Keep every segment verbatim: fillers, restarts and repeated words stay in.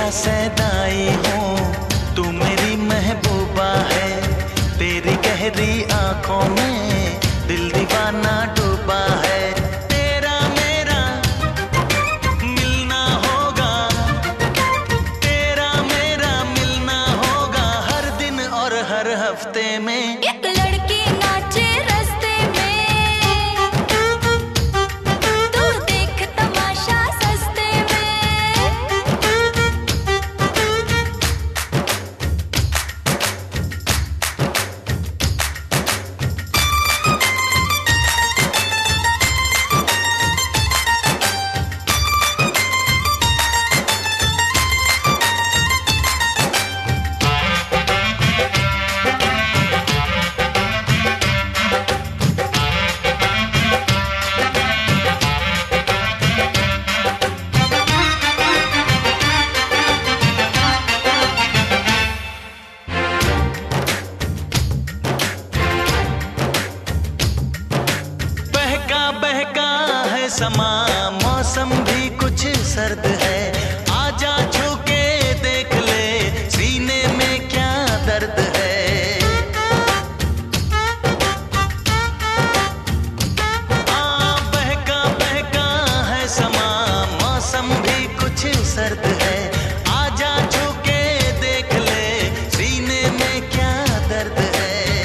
सैदाई हूँ, तू मेरी महबूबा है। तेरी गहरी आंखों में दिल दीवाना डूबा है। तेरा मेरा मिलना होगा, तेरा मेरा मिलना होगा हर दिन और हर हफ्ते में। एक लड़की नाचे रास्ते में, तू देख तमाशा सस्ते में। बहका है समा, मौसम भी कुछ सर्द है। आजा छू के देख ले, सीने में क्या दर्द है। आ, बहका बहका है समा, मौसम भी कुछ सर्द है। आजा छू के देख ले, सीने में क्या दर्द है।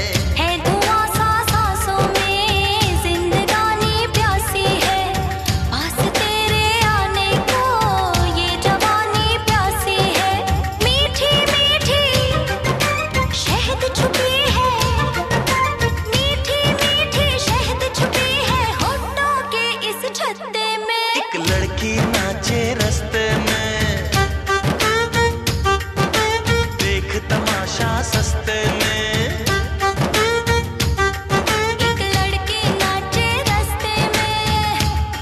लड़की नाचे रास्ते में, देख तमाशा सस्ते में। एक लड़की नाचे रास्ते में,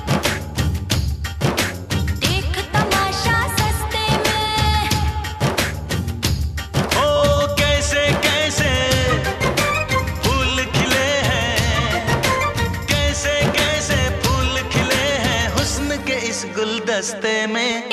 देख तमाशा सस्ते में। ओ कैसे कैसे फूल खिले हैं, कैसे कैसे फूल खिले हैं हुस्न के इस गुलदस्ते में।